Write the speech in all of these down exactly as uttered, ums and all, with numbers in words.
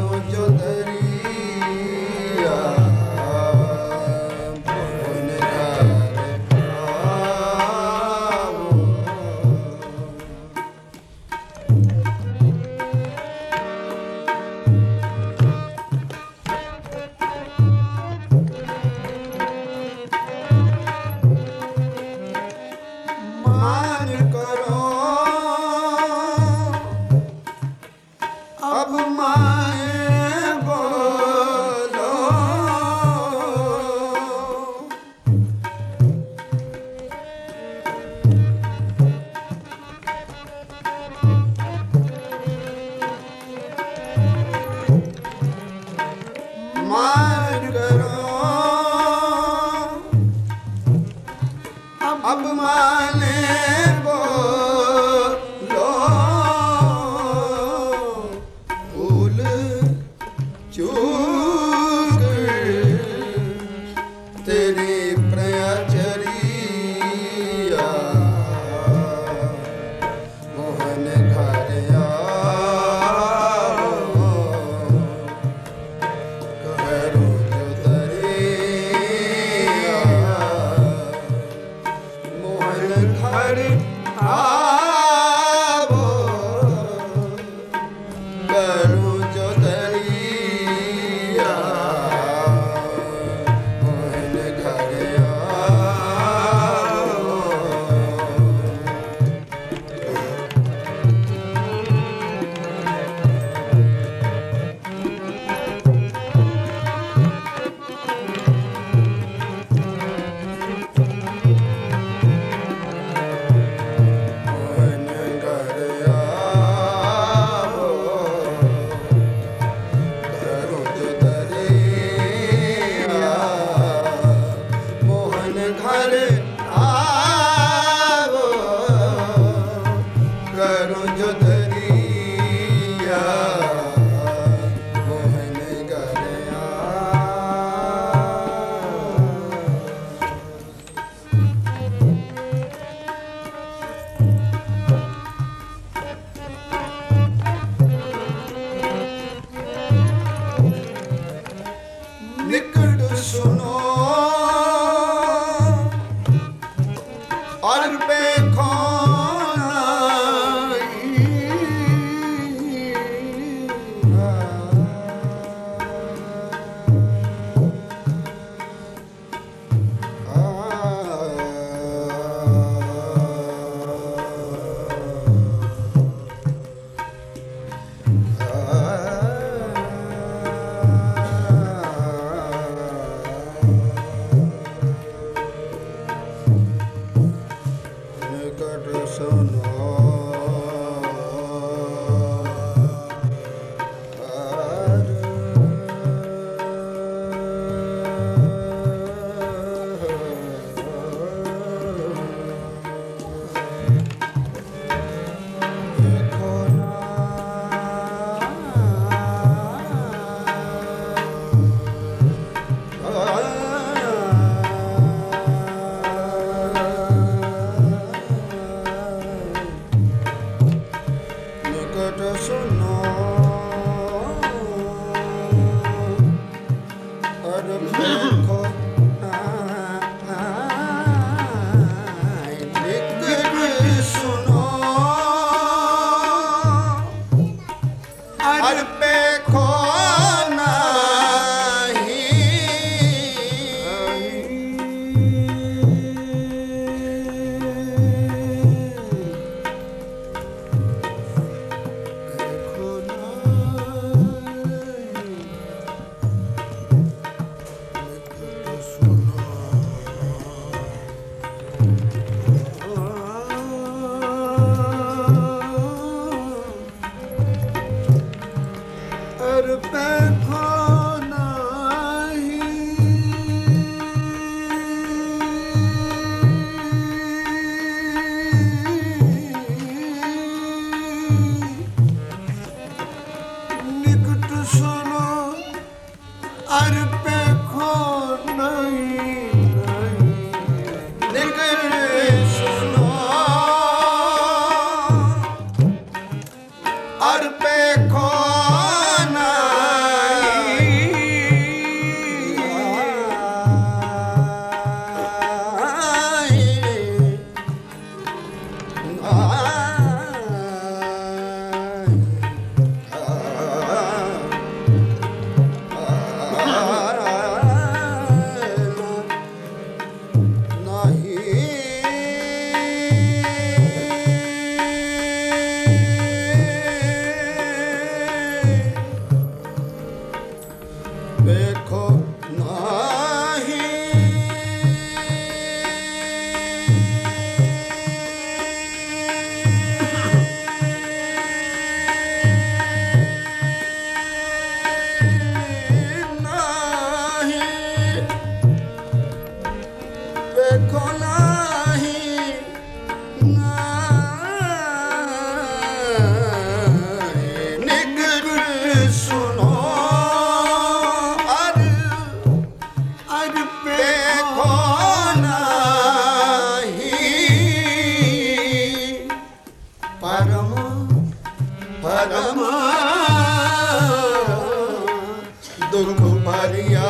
ਅਰ ਪੇਖੋ ਨਾ दुख भरिया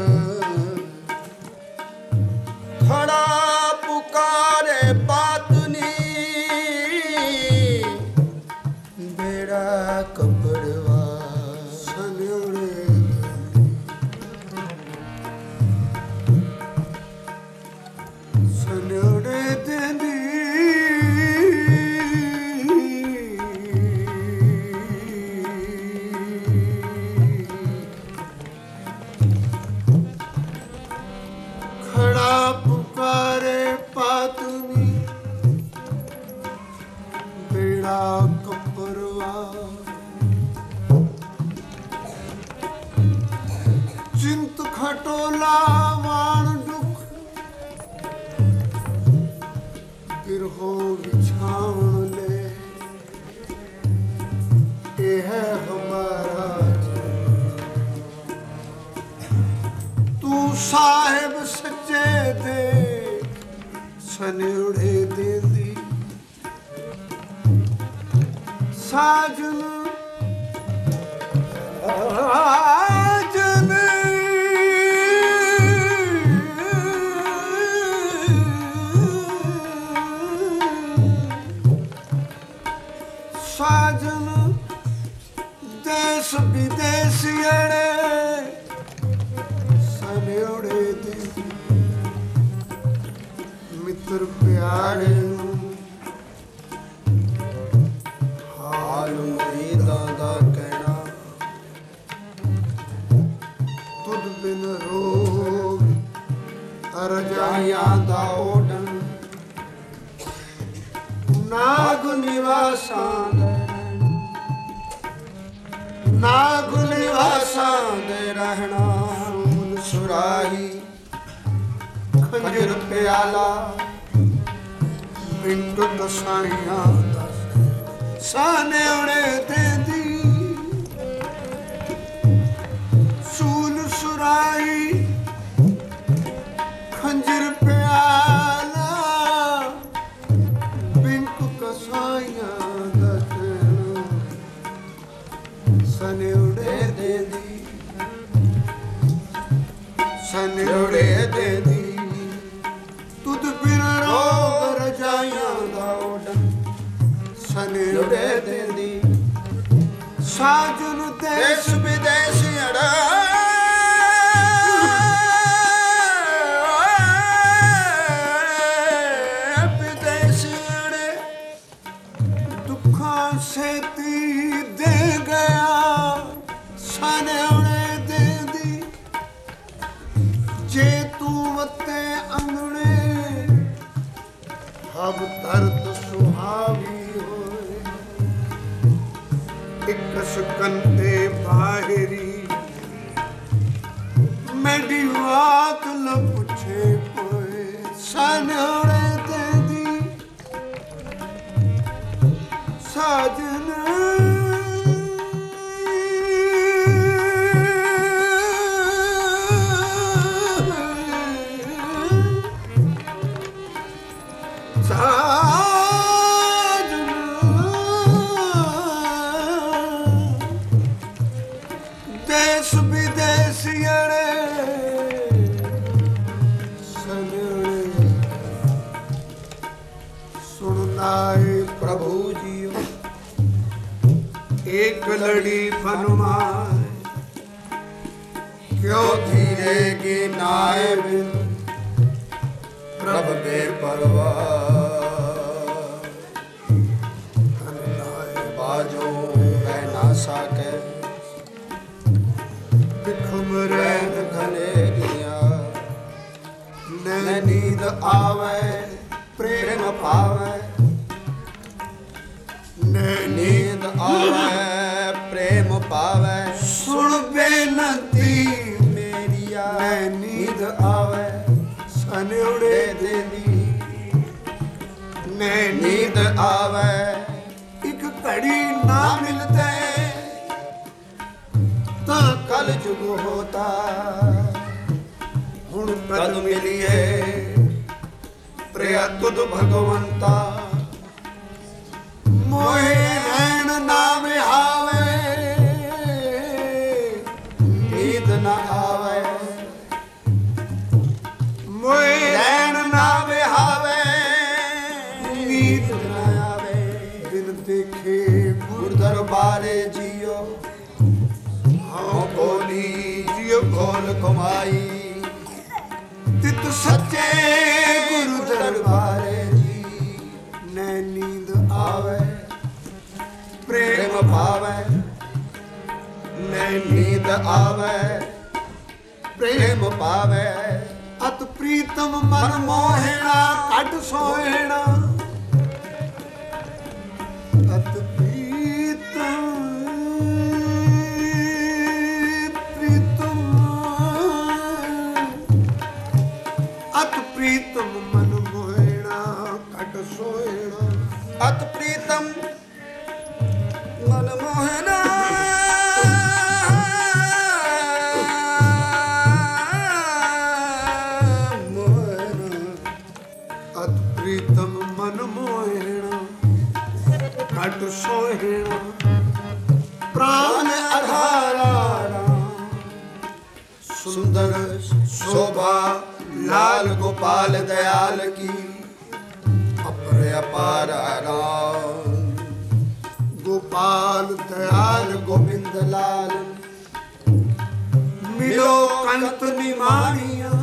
खड़ा पुकारे बात उड़े देंदी साजन साजन साजन देश विदेश अड़े सने उड़े देंदी मित्र प्यारे हाल मरीदा दा कहना तुद बिन रोग रजाइयां दा ओडन नाग निवासां दे नाग निवासां दे रहना सुराही खंजर प्याला बिंदु दसाइयां साने उड़े देंदी सूल सुराही खंजर प्याला बिंदु कसाइयां सने उड़े देंदी सने उड़े देंदी तुद बिन रोग रजाइयां दा ओडन सने उड़े देंदी साजन देश विदेश अड़ा विदेश अड़े दुखां सेती दे गया सने उड़े देंदी जे तू वते अंगणे हब दर्द सुहावी होए एक सकंते बाहरी मेरी बात ल पुछे कोई सने उड़े देंदी साजन देश विदेश अड़े सने सुननाए प्रभु जियो एक लड़ी फरमाए क्यों धीरे की नाए बिन प्रभ बेपरवाह बाजो है ना साके बिखम रैन घने दिया न नींद आवे प्रेम पावे न नींद आवे प्रेम पावे सुन बेनती मेरिया न नींद आवे सने उड़े देंदी न नींद आवे एक घड़ी ना मिलते ता कल जुग होता हुण कद मिलिए प्रिया तुद भगवंता मोहे रैन नाम आवे नींद न आवे मोहे रैन नाम आवे नींद न आवे बिन देखे गुर दरबारे जियो हाँ बोली जियो बोल कमाई तित सच्चे गुरु दरबारे जी न नींद आवे प्रेम पावे न नींद आवे प्रेम पावे अत प्रीतम मन मोहना कट सोहना अत प्रीतम अत प्रीतम मन मोहना कट सोहना अत प्रीतम मन मोहना मोहना अत प्रीतम ਪ੍ਰੀਤਮ ਮਨ ਮੋਹਿਣਾ ਘਟ ਸੋਹਿਣਾ ਪ੍ਰਾਨ ਆਧਾਰਾ ਰਾਮ ਸੁੰਦਰ शोभा लाल गोपाल दयाल की अपर अपार राम गोपाल दयाल गोविंद लाल मिलो कंत निमानिया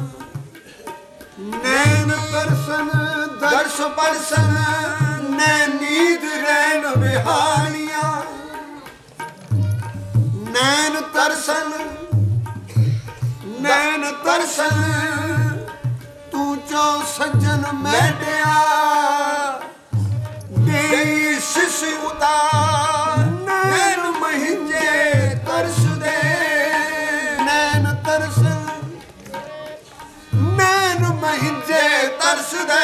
नैन दर्शन दर्श परसन नैन नींद रैन बिहानिया नैन दर्शन नैन तरसन तू चो सज्जन मैटिया दे शिश उतार नैन महिंजे तरस दे नैन तरसन नैन महिंजे तरस दे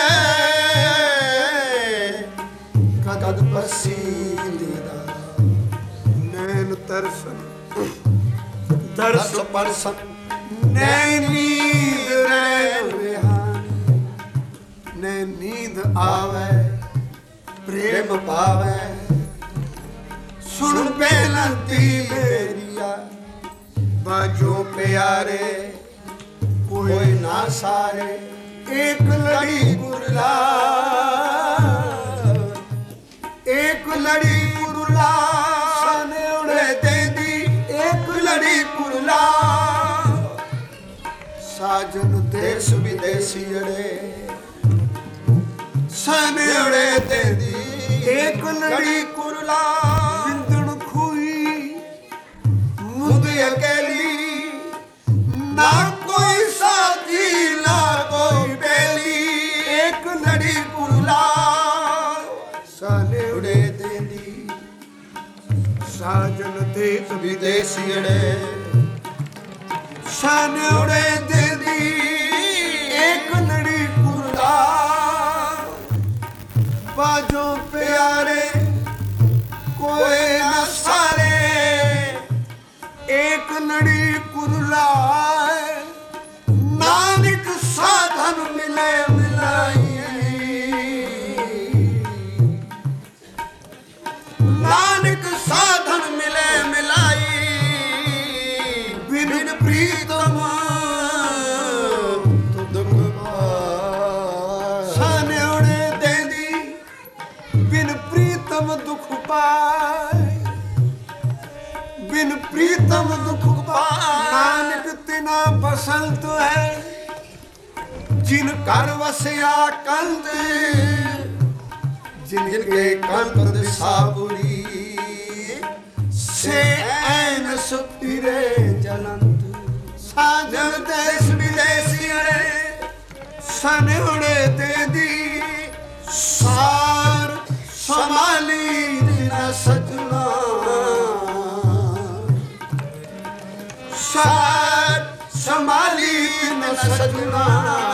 कद बसी दीदा नैन तरसन दर्श परसन नैन नींद रैन बिहानी नैन नींद आवे प्रेम पावे सुन बेनती मेरिया बाजो प्यारे कोई ना सारे एक लड़ी गुरला एक लड़ी गुरला सने उड़े दे दी एक लड़ी गुरला साजन देश विदेशी अड़े सने अड़े दे दी एक लड़ी कुरला बिंदुन खुई मुद अकेली ना कोई साथी ना कोई बेली एक लड़ी कुरला सने उड़े दे दी साजन देश विदेशी अड़े सन उड़े दे दी एक लड़ी कुरला बाजो प्यारे कोई न सारे एक लड़ी कुरला नानक साधन मिले मिलाई नानक साधन मिले मिलाई बिन प्रीतम दुख साने उड़े दे दी बिन प्रीतम दुख पाए बिन प्रीतम दुख पाए नानक तिना बसंत है जिन कर वसिया कंद जिनके कंत दिशापुरी से ऐन सुखिरे जलंत साजन देश विदेशी अड़े सन उड़े दे दी सार संभाली न सजना सार संभाली न सजना